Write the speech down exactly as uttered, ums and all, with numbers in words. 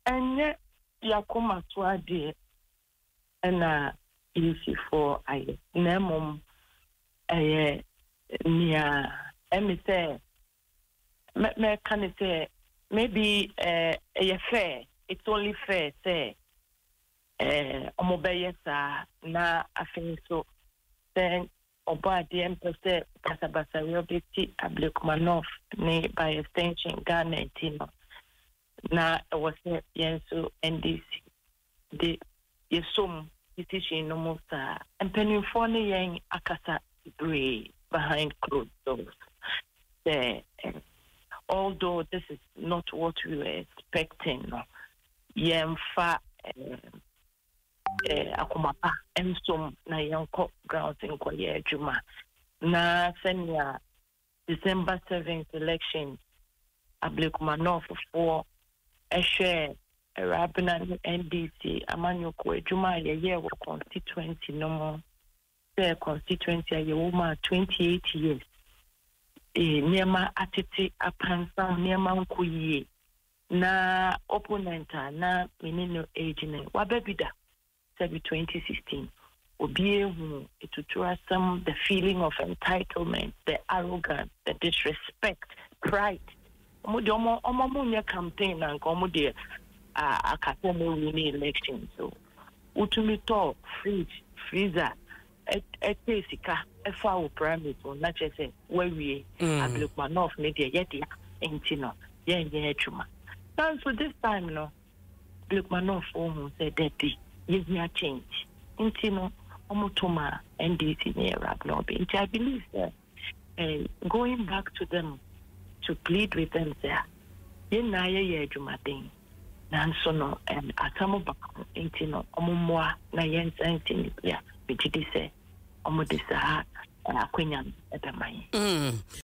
enye yakoma to ade na easy for aye na mom eh nia emi say me me can say maybe eh uh, fair it's only fair say eh omobeye sa na afin so then oba the empress pasabasa robeti Ablekumanoff ne by extension Ghana tino na was yenso N D C the yesum decision no more sa and for ne yen akasa gray behind closed doors. The, uh, although this is not what we were expecting, no, yen fa akumapa ensom na yanko grounds in Korea Juma na senya December seventh election Ablekumanoff for a share a Rabina N D C Amanyoko Juma ye year constituency no more the constituency a woman twenty-eight years e niema atete apansa niema nkoyie na opponent na menino age ne wababida sabi twenty sixteen obi ehu etutura some the feeling of entitlement, the arrogance, the disrespect, pride. Omo de omo omo mo nya campaign na nko omo de a akata mo win election so utumi to fridge freezer etesika efa wo primary so na chese wawie Ablekumanoff ne de ye dia enti no ye ye atuma. So this time no Ablekumanoff who said that yes me a change enti no omotoma N D C near Rabnobi. I believe that uh, going back to them to plead with them there yen na ye ye adwuma den nanso no and atamo bako enti no omomwa na yen senti ya bitidi se omo de sa akwenya edaman.